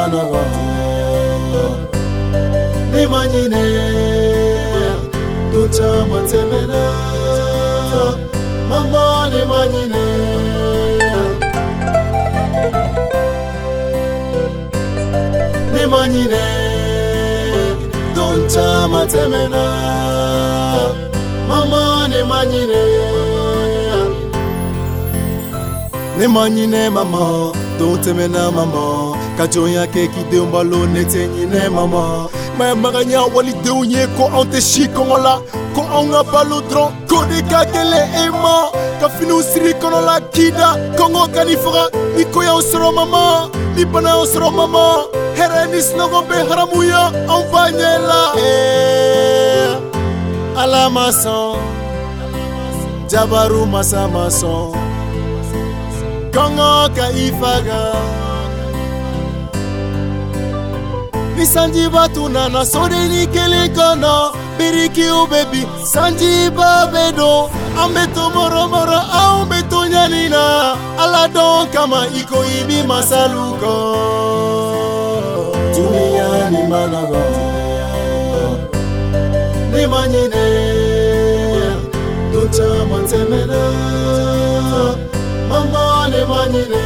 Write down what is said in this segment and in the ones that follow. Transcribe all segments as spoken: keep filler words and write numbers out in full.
manago ni manyine tucha matemena mama ni manyine ni manyine tucha matemena mama ni manyine ni manyine mama tutemena mama kajoya ke kideombalo netenyine mama ma maganya wali deunye ko ante shiko la ko onga balodron ko de kakele ema ka finu siri kono la kida kongo kanifra ni ko ya osro mama ni bana osro mama herenis nogo be haramuya on banyela eh ala mason jabaru masa mason kongo ka ifaga Sanjiba tunana sodeni kele kono biriki o baby Sanjiba bedo ambeto moro moro ambeto nyanina ala don kama iko ibi masaluko dunia ni manago ni manyine tucha mantemena mama ni manyine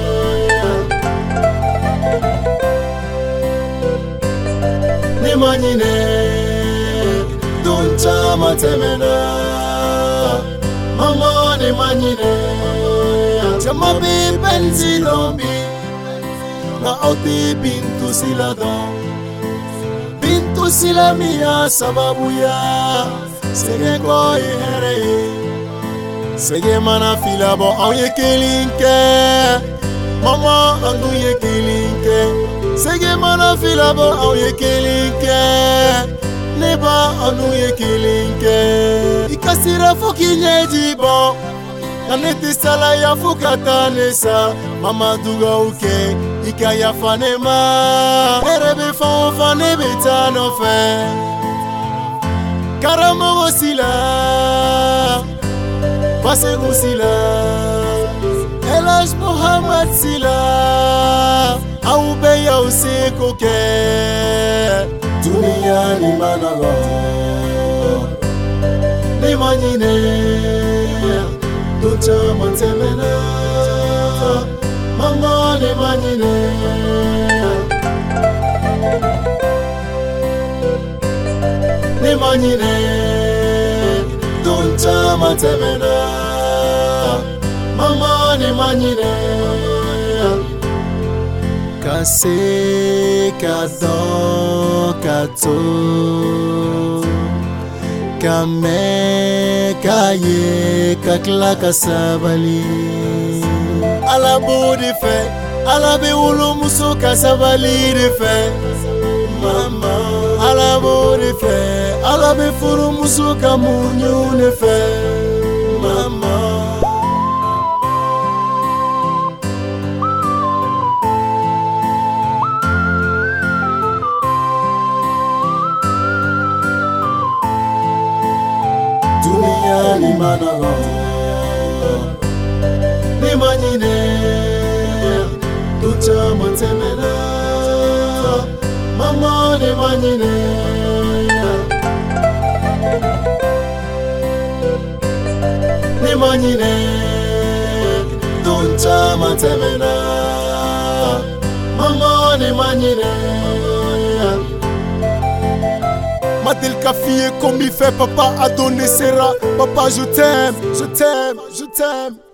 ni manyine tuncha matemena mama ni manyine chama bi benzi lombi na oti bintu siladon bintu silamia sababu ya sege ko ihere sege mana filabo oye kelinke mama angu ye kelinke sege mana filabo au ye kelinke neba anu ye kelinke ikasira foki nyeji bon naneti sala ya fukata nesa mama duga uke ikaya fanema erebe fon fane betano fe karamo osila pase gusila Elaj Muhammad sila au beya usiko ke dunia ni manago ni manyine tucha mantemena mama ni manyine ni manyine tucha mantemena mama ni manyine Kase kato kato kame kaye kakla kasabali ala bodi fe ala be wulu muso kasabali de fe mama ala bodi fe ala be furu muso kamunyu ne fe mama ni manago ni manyine tucha matemena mama ni manyine ni manyine tucha matemena mama ni manyine Matel Kafi comme il fait papa a donné ses rats. Papa je t'aime, je t'aime, je t'aime.